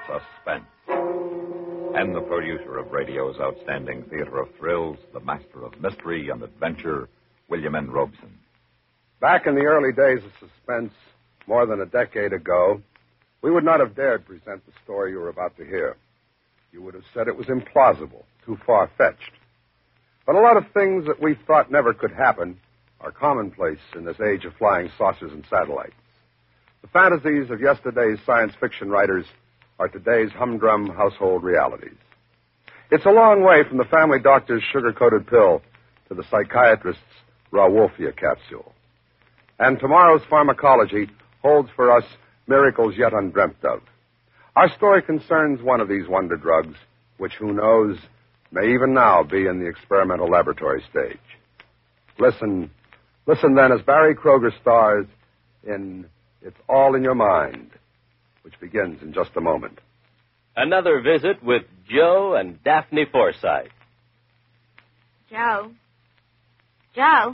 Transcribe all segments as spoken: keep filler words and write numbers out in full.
Suspense. And the producer of radio's outstanding theater of thrills, the master of mystery and adventure, William N. Robeson. Back in the early days of suspense, more than a decade ago, we would not have dared present the story you were about to hear. You would have said it was implausible, too far-fetched. But a lot of things that we thought never could happen are commonplace in this age of flying saucers and satellites. The fantasies of yesterday's science fiction writers are today's humdrum household realities. It's a long way from the family doctor's sugar-coated pill to the psychiatrist's Rauwolfia capsule. And tomorrow's pharmacology holds for us miracles yet undreamt of. Our story concerns one of these wonder drugs, which, who knows, may even now be in the experimental laboratory stage. Listen, listen then as Barry Kroger stars in It's All in Your Mind, which begins in just a moment. Another visit with Joe and Daphne Forsythe. Joe? Joe?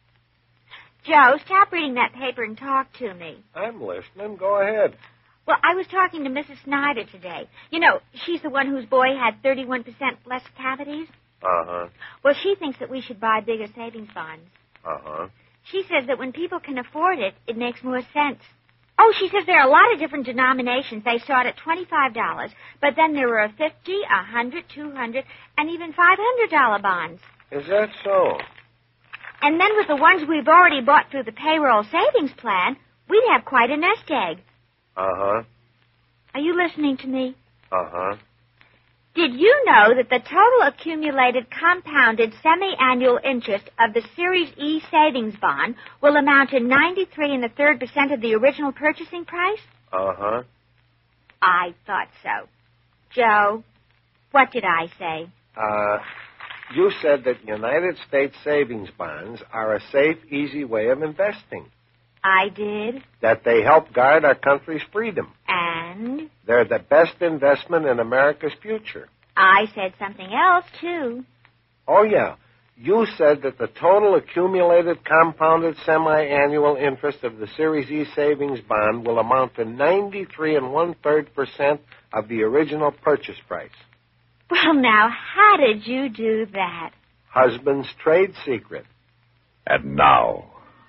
Joe, stop reading that paper and talk to me. I'm listening. Go ahead. Well, I was talking to Missus Snyder today. You know, she's the one whose boy had thirty-one percent less cavities. Uh-huh. Well, she thinks that we should buy bigger savings bonds. Uh-huh. She says that when people can afford it, it makes more sense. Oh, she says there are a lot of different denominations. They start at twenty-five dollars, but then there are fifty, a hundred, two hundred, and even five hundred dollar bonds. Is that so? And then with the ones we've already bought through the payroll savings plan, we'd have quite a nest egg. Uh-huh. Are you listening to me? Uh-huh. Did you know that the total accumulated compounded semi-annual interest of the Series E savings bond will amount to ninety-three and a third percent of the original purchasing price? Uh-huh. I thought so. Joe, what did I say? Uh, you said that United States savings bonds are a safe, easy way of investing. I did. That they help guard our country's freedom. And? They're the best investment in America's future. I said something else, too. Oh, yeah. You said that the total accumulated compounded semi-annual interest of the Series E savings bond will amount to ninety-three and one-third percent of the original purchase price. Well, now, how did you do that? Husband's trade secret. And now,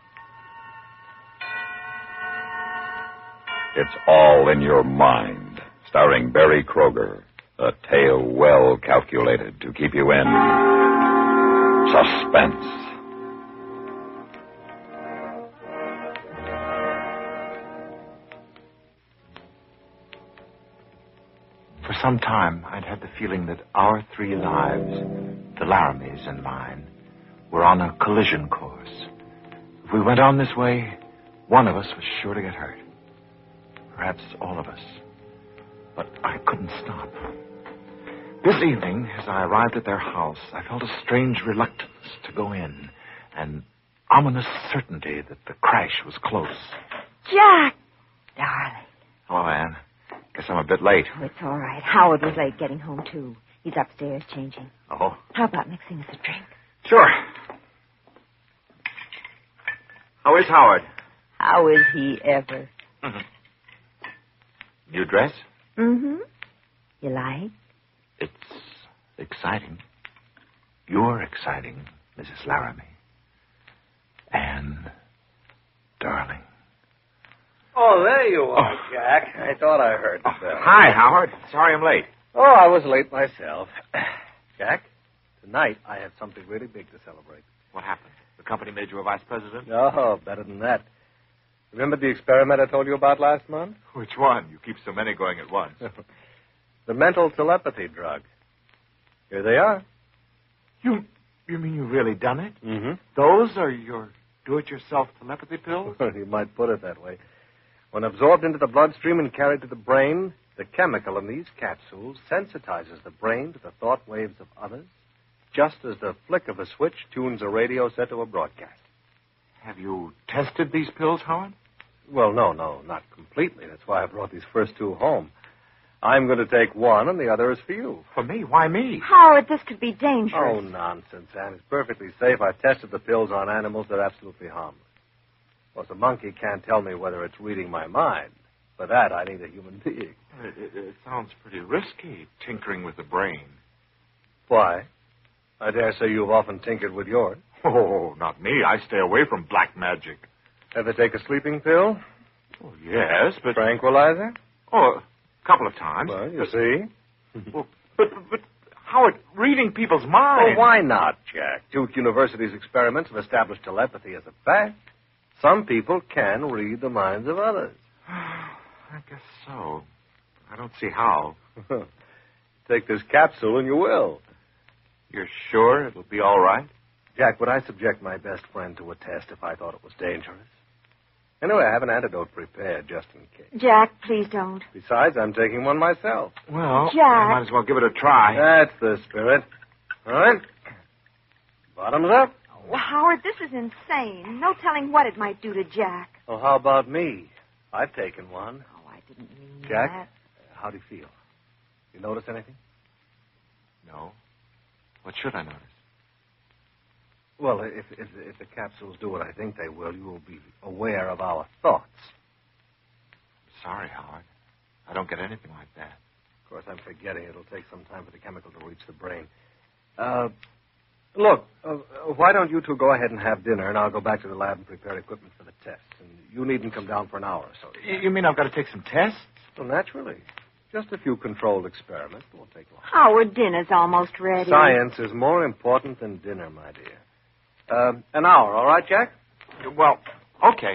It's All in Your Mind, starring Barry Kroger, a tale well calculated to keep you in suspense. For some time, I'd had the feeling that our three lives, the Laramies and mine, were on a collision course. If we went on this way, one of us was sure to get hurt. Perhaps all of us. But I couldn't stop. This evening, as I arrived at their house, I felt a strange reluctance to go in, an ominous certainty that the crash was close. Jack! Darling. Hello, Anne. Guess I'm a bit late. Oh, it's all right. Howard was late getting home, too. He's upstairs changing. Oh? How about mixing us a drink? Sure. How is Howard? How is he ever? Mm-hmm. New dress? Mm-hmm. You like? It's exciting. You're exciting, Missus Laramie. Anne, darling. Oh, there you are, oh. Jack. I thought I heard the bell. Hi, Howard. Sorry I'm late. Oh, I was late myself. Jack, tonight I have something really big to celebrate. What happened? The company made you a vice president? Oh, better than that. Remember the experiment I told you about last month? Which one? You keep so many going at once. The mental telepathy drug. Here they are. You you mean you've really done it? Mm-hmm. Those are your do-it-yourself telepathy pills? You might put it that way. When absorbed into the bloodstream and carried to the brain, the chemical in these capsules sensitizes the brain to the thought waves of others, just as the flick of a switch tunes a radio set to a broadcast. Have you tested these pills, Howard? Well, no, no, not completely. That's why I brought these first two home. I'm going to take one, and the other is for you. For me? Why me? Howard, this could be dangerous. Oh, nonsense, Anne. It's perfectly safe. I've tested the pills on animals. They're absolutely harmless. Of course, a monkey can't tell me whether it's reading my mind. For that, I need a human being. It, it, it sounds pretty risky, tinkering with the brain. Why? I dare say you've often tinkered with yours. Oh, not me. I stay away from black magic. Ever take a sleeping pill? Oh, yes, but... Tranquilizer? Oh, a couple of times. Well, you but, see. Well, but, but, but, Howard, reading people's minds... Well, why not, Jack? Duke University's experiments have established telepathy as a fact. Some people can read the minds of others. I guess so. I don't see how. Take this capsule and you will. You're sure it'll be all right? Jack, would I subject my best friend to a test if I thought it was dangerous? Anyway, I have an antidote prepared just in case. Jack, please don't. Besides, I'm taking one myself. Well, Jack. I might as well give it a try. That's the spirit. All right. Bottoms up. Oh, Howard, this is insane. No telling what it might do to Jack. Well, how about me? I've taken one. Oh, I didn't mean Jack, that. how do you feel? You notice anything? No. What should I notice? Well, if, if, if the capsules do what I think they will, you will be aware of our thoughts. Sorry, Howard. I don't get anything like that. Of course, I'm forgetting it'll take some time for the chemical to reach the brain. Uh, look, uh, why don't you two go ahead and have dinner, and I'll go back to the lab and prepare equipment for the tests. And you needn't come down for an hour or so. You, you mean I've got to take some tests? Well, naturally. Just a few controlled experiments. It won't take long. Howard, dinner's almost ready. Science is more important than dinner, my dear. Um, an hour, all right, Jack? Well, okay.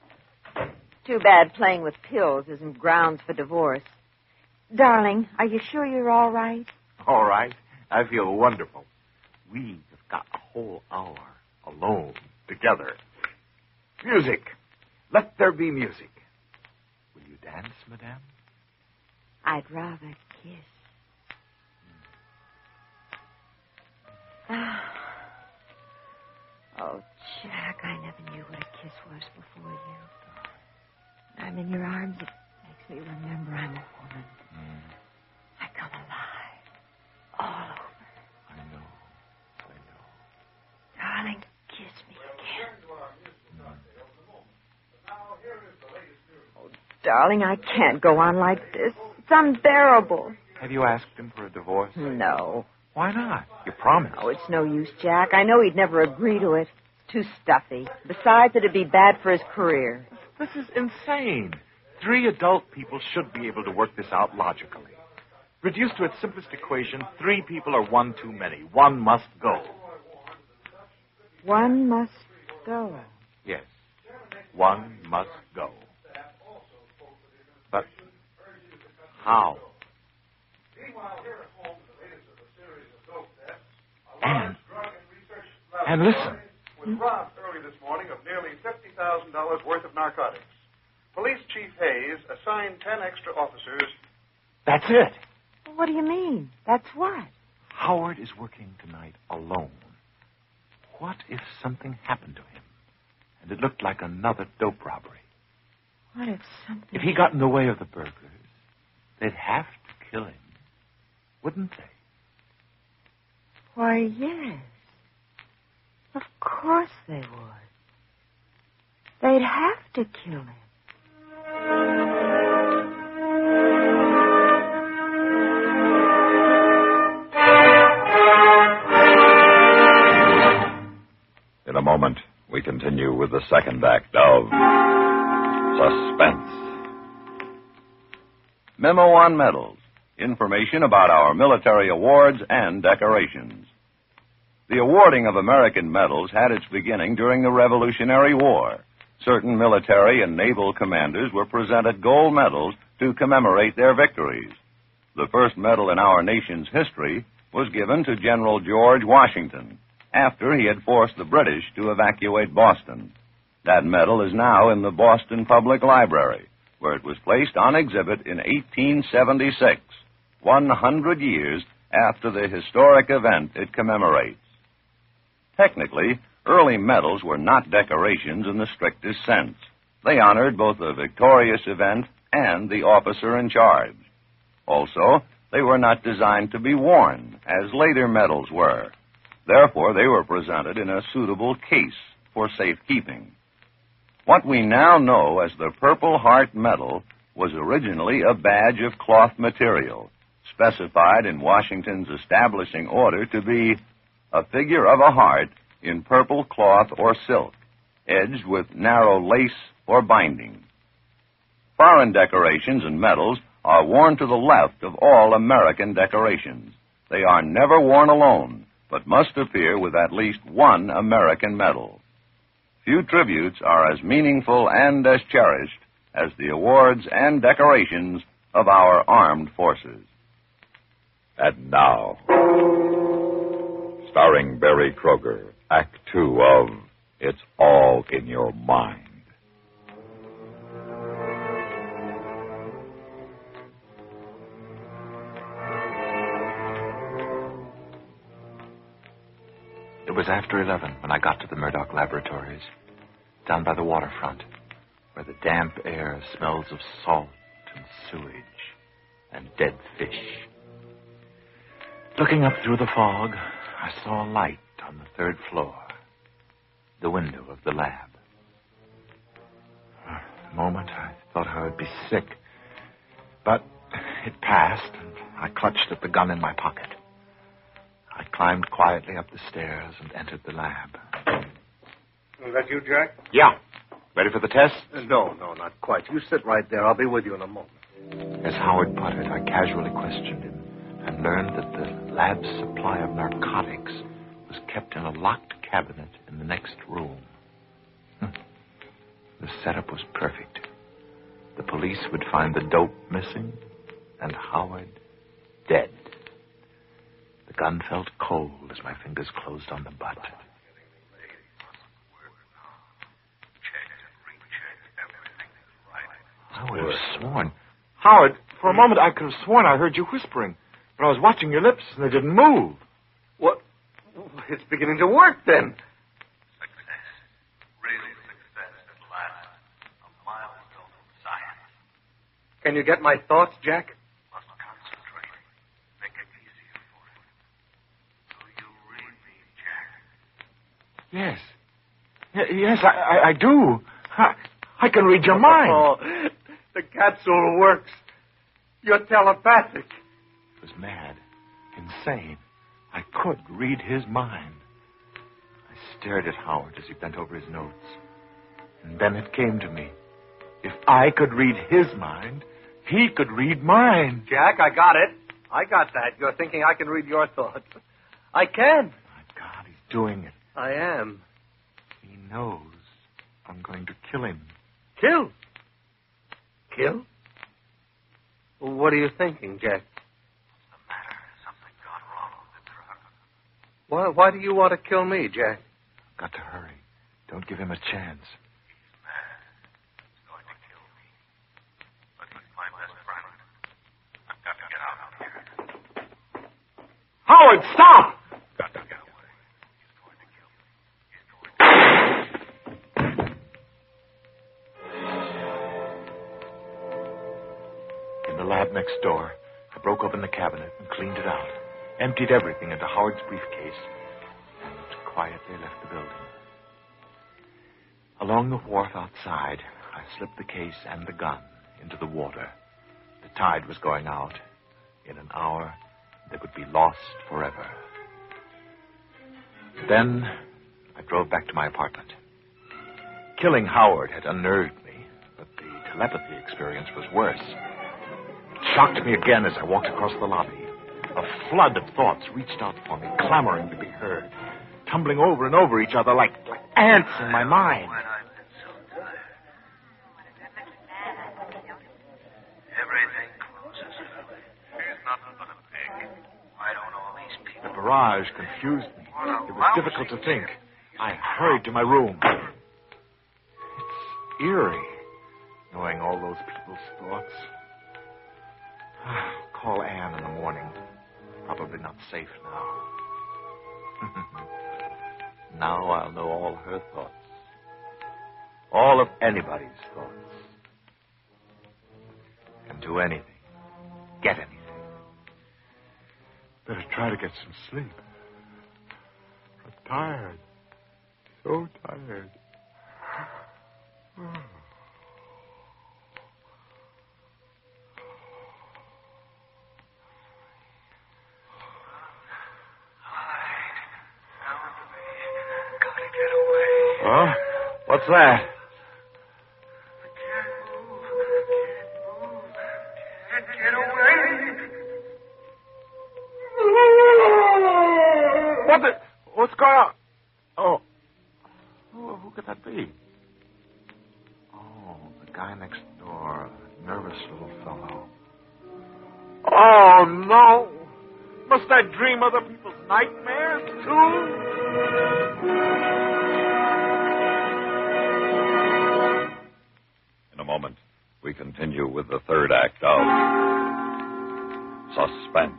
Too bad playing with pills isn't grounds for divorce. Darling, are you sure you're all right? All right. I feel wonderful. We have got a whole hour alone together. Music. Let there be music. Will you dance, madame? I'd rather kiss. Ah. Oh, Jack, I never knew what a kiss was before you. When I'm in your arms, it makes me remember I'm a woman. Mm. I come alive. All over. I know. I know. Darling, kiss me again. Oh, darling, I can't go on like this. It's unbearable. Have you asked him for a divorce? No. Why not? You promised. Oh, it's no use, Jack. I know he'd never agree to it. It's too stuffy. Besides, it'd be bad for his career. This is insane. Three adult people should be able to work this out logically. Reduced to its simplest equation, three people are one too many. One must go. One must go. Yes. One must go. But how? And, and listen. Was robbed early this morning of nearly fifty thousand dollars worth of narcotics. Police Chief Hayes assigned ten extra officers. That's it. What do you mean? That's what? Howard is working tonight alone. What if something happened to him and it looked like another dope robbery? What if something... If he got in the way of the burglars, they'd have to kill him, wouldn't they? Why, yes. Of course they would. They'd have to kill him. In a moment, we continue with the second act of Suspense. Memo on medals. Information about our military awards and decorations. The awarding of American medals had its beginning during the Revolutionary War. Certain military and naval commanders were presented gold medals to commemorate their victories. The first medal in our nation's history was given to General George Washington after he had forced the British to evacuate Boston. That medal is now in the Boston Public Library, where it was placed on exhibit in eighteen seventy-six, one hundred years after the historic event it commemorates. Technically, early medals were not decorations in the strictest sense. They honored both the victorious event and the officer in charge. Also, they were not designed to be worn, as later medals were. Therefore, they were presented in a suitable case for safekeeping. What we now know as the Purple Heart Medal was originally a badge of cloth material, specified in Washington's establishing order to be a figure of a heart in purple cloth or silk, edged with narrow lace or binding. Foreign decorations and medals are worn to the left of all American decorations. They are never worn alone, but must appear with at least one American medal. Few tributes are as meaningful and as cherished as the awards and decorations of our armed forces. And now, starring Barry Kroger, Act Two of It's All in Your Mind. It was after eleven when I got to the Murdoch Laboratories, down by the waterfront, where the damp air smells of salt and sewage and dead fish. Looking up through the fog, I saw a light on the third floor, the window of the lab. For a moment, I thought I would be sick, but it passed, and I clutched at the gun in my pocket. I climbed quietly up the stairs and entered the lab. Is that you, Jack? Yeah. Ready for the test? Uh, no, no, not quite. You sit right there. I'll be with you in a moment. As Howard put it, I casually questioned him and learned that the lab's supply of narcotics was kept in a locked cabinet in the next room. Hm. The setup was perfect. The police would find the dope missing and Howard dead. The gun felt cold as my fingers closed on the butt. I would have sworn. Howard, for a moment I could have sworn I heard you whispering, but I was watching your lips and they didn't move. What? It's beginning to work then. Success. Real success at last. A milestone of science. Can you get my thoughts, Jack? Must concentrate. Make it easier for him. Do you read me, Jack? Yes. Y- yes, I, I, I do. I, I can read your mind. Oh, the capsule works. You're telepathic. It was mad, insane. I could read his mind. I stared at Howard as he bent over his notes. And then it came to me. If I could read his mind, he could read mine. Jack, I got it. I got that. You're thinking I can read your thoughts. I can. My God, he's doing it. I am. He knows I'm going to kill him. Kill? Kill? What are you thinking, Jack? What's the matter? Something gone wrong with the drug. Why, why do you want to kill me, Jack? I've got to hurry. Don't give him a chance. He's mad. He's going to kill me. But he's my best friend. I've got to get out of here. Howard, stop! Got to get away. He's going to kill me. He's going to... In the lab next door, I broke open the cabinet and cleaned it out, emptied everything into Howard's briefcase, and quietly left the building. Along the wharf outside, I slipped the case and the gun into the water. The tide was going out. In an hour, they would be lost forever. Then, I drove back to my apartment. Killing Howard had unnerved me, but the telepathy experience was worse. It shocked me again as I walked across the lobby. A flood of thoughts reached out for me, clamoring to be heard, tumbling over and over each other like, like ants in my mind. When I've been so tired. Everything closes early. He's nothing but a pig. Why don't all these people... The barrage confused me. It was difficult to think. I hurried to my room. It's eerie, knowing all those people's thoughts. Call Anne in the morning. Probably not safe now. Now I'll know all her thoughts. All of anybody's thoughts. Can do anything. Get anything. Better try to get some sleep. I'm tired. So tired. What's that? I can't move. I can't move. Can't get away. What the? What's going on? Oh. Oh, who could that be? Oh, the guy next door. A nervous little fellow. Oh, no. Must I dream other people's nightmares, too? In a moment, we continue with the third act of Suspense.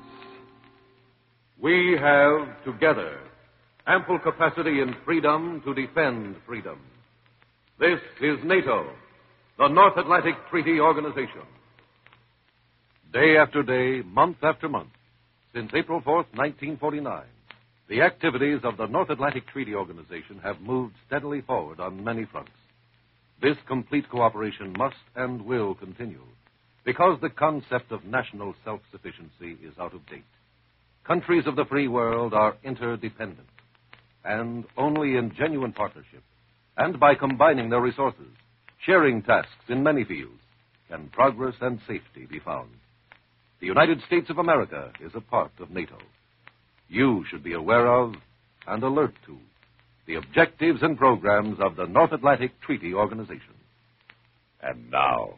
We have, together, ample capacity and freedom to defend freedom. This is NATO, the North Atlantic Treaty Organization. Day after day, month after month, since April fourth, nineteen forty-nine, the activities of the North Atlantic Treaty Organization have moved steadily forward on many fronts. This complete cooperation must and will continue because the concept of national self-sufficiency is out of date. Countries of the free world are interdependent, and only in genuine partnership and by combining their resources, sharing tasks in many fields, can progress and safety be found. The United States of America is a part of NATO. You should be aware of and alert to the objectives and programs of the North Atlantic Treaty Organization. And now,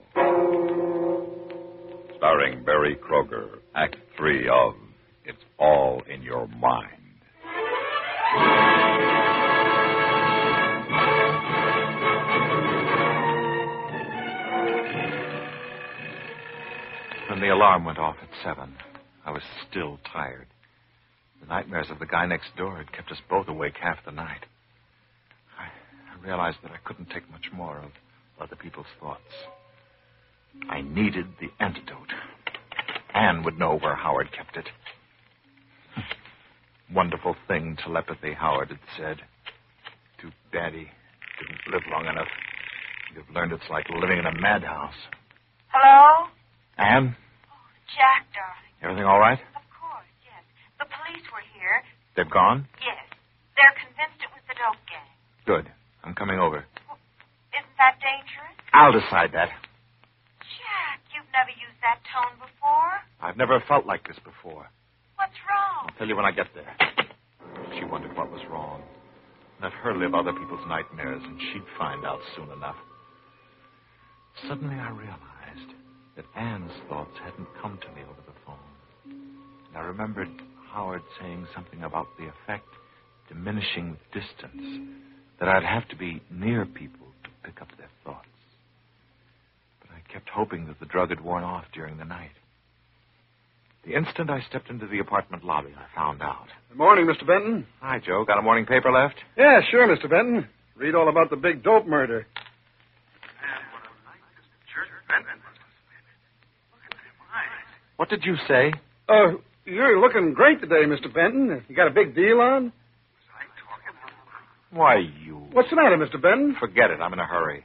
starring Barry Kroger, Act Three of It's All in Your Mind. When the alarm went off at seven, I was still tired. The nightmares of the guy next door had kept us both awake half the night. I, I realized that I couldn't take much more of other people's thoughts. I needed the antidote. Anne would know where Howard kept it. Wonderful thing, telepathy, Howard had said. Too bad he didn't live long enough. He'd have learned it's like living in a madhouse. Hello? Anne? Oh, Jack, darling. Everything all right? Of course, yes. The police were here. They've gone? Yes. They're convinced it was the dope gang. Good. I'm coming over. Well, isn't that dangerous? I'll decide that. Jack, you've never used that tone before. I've never felt like this before. What's wrong? I'll tell you when I get there. She wondered what was wrong. Let her live other people's nightmares, and she'd find out soon enough. Suddenly I realized that Anne's thoughts hadn't come to me over the phone. And I remembered Howard saying something about the effect diminishing with distance, that I'd have to be near people to pick up their thoughts. But I kept hoping that the drug had worn off during the night. The instant I stepped into the apartment lobby, I found out. Good morning, Mister Benton. Hi, Joe. Got a morning paper left? Yeah, sure, Mister Benton. Read all about the big dope murder. What did you say? Uh, you're looking great today, Mister Benton. You got a big deal on? Why, you... What's the matter, Mister Benton? Forget it. I'm in a hurry.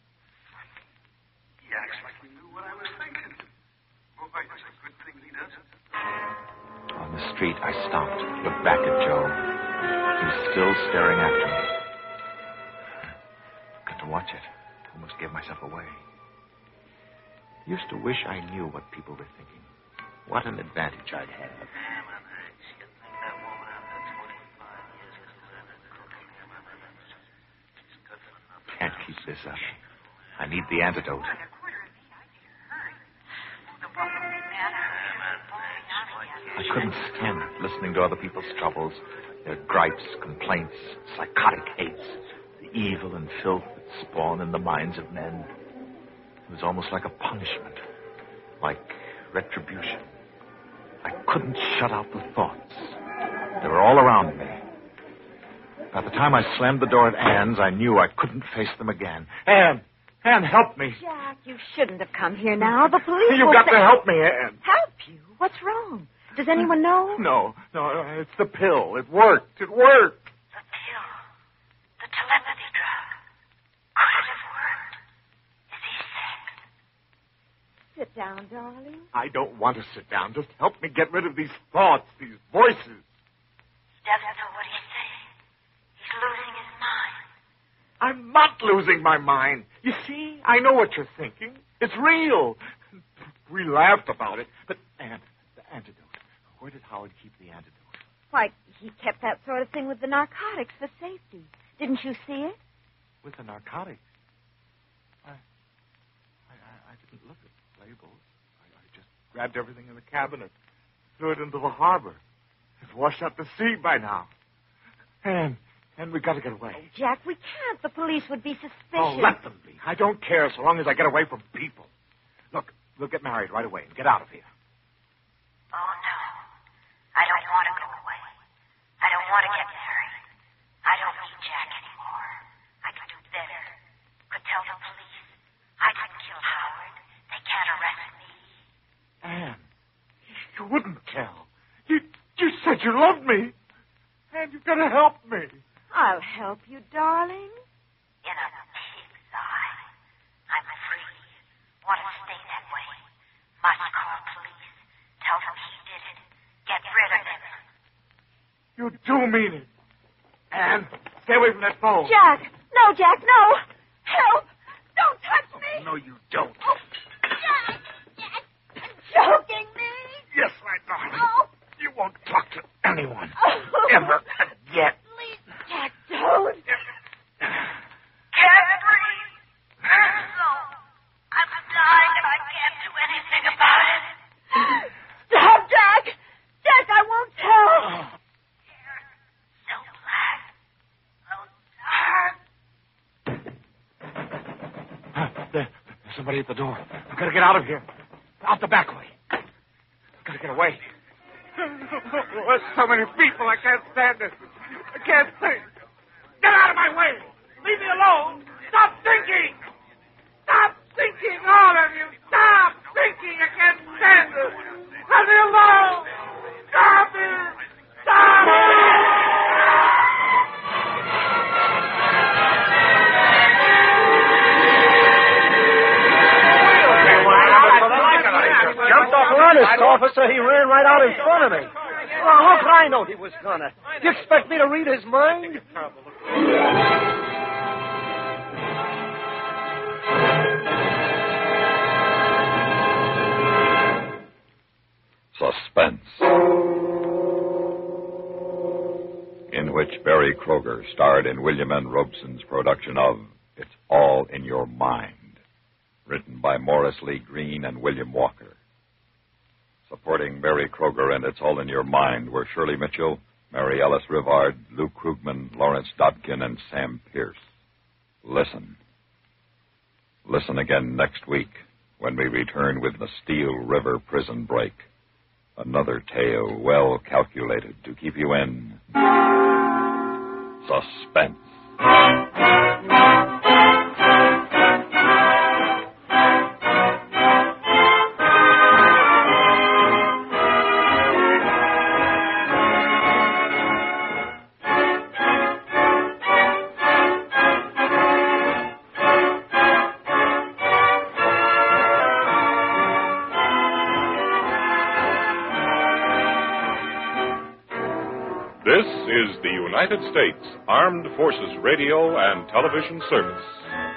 He acts like he knew what I was thinking. Boy, it's a good thing he doesn't. On the street, I stopped, looked back at Joe. He was still staring after me. Got to watch it. Almost gave myself away. Used to wish I knew what people were thinking. What an advantage I'd have. Can't keep this up. I need the antidote. I couldn't stand it, listening to other people's troubles, their gripes, complaints, psychotic hates, the evil and filth that spawn in the minds of men. It was almost like a punishment, like retribution. I couldn't shut out the thoughts. They were all around me. By the time I slammed the door at Anne's, I knew I couldn't face them again. Anne! Anne, help me! Jack, you shouldn't have come here now. The police You've will got say... to help me, Anne. Help you? What's wrong? Does anyone know? No, no, it's the pill. It worked. It worked. The pill. The telepathy drug. Could it have worked? Is he sick? Sit down, darling. I don't want to sit down. Just help me get rid of these thoughts, these voices. He doesn't know what he's saying. He's losing his mind. I'm not losing my mind. You see, I know what you're thinking. It's real. We laughed about it. But, Anne, the antidote. Where did Howard keep the antidote? Why, he kept that sort of thing with the narcotics for safety. Didn't you see it? With the narcotics? I, I, I didn't look at the labels. I, I just grabbed everything in the cabinet, threw it into the harbor. It's washed out to sea by now. And, and we got to get away. Oh, Jack, we can't. The police would be suspicious. Oh, let them be. I don't care so long as I get away from people. Look, we'll get married right away and get out of here. Oh, no. I don't want to go away. I don't want to get married. I don't need Jack anymore. I could do better. Could tell the police. I didn't kill Howard. They can't arrest me. Anne, you wouldn't tell. You, you said you loved me. Anne, you've got to help me. I'll help you, darling. In a pig's eye. I'm free. Want to stay that way. Must call police. Tell them he did it. Get rid of him. You do mean it. Anne, stay away from that phone. Jack! No, Jack, no! Help! Don't touch me! No, you don't. Oh, Jack! Jack! Choking me! Yes, my darling. Oh. You won't talk to anyone. Oh. Ever again. Please, Jack, don't. Can't breathe. No. I'm dying and I can't do anything about it. Stop, Jack! Jack, I won't tell. Hair so black. So dark. Uh, there, there's somebody at the door. I've got to get out of here. Out the back way. I've got to get away. There's so many people. I can't stand this. I can't think. Get out of my way. Leave me alone. Stop thinking. Stop thinking, all of you. Stop thinking. I can't stand this. Let me alone. Stop it. Stop it. Jumped off an honest officer. He ran right out in front of me. Well, how could I know he was gonna? You expect me to read his mind? Suspense, in which Barry Kroger starred in William N. Robeson's production of It's All in Your Mind, written by Morris Lee Green and William Walker. Supporting Barry Kroger and It's All in Your Mind were Shirley Mitchell, Mary Ellis Rivard, Lou Krugman, Lawrence Dodkin, and Sam Pierce. Listen. Listen again next week when we return with the Steel River Prison Break. Another tale well calculated to keep you in suspense. This is the United States Armed Forces Radio and Television Service.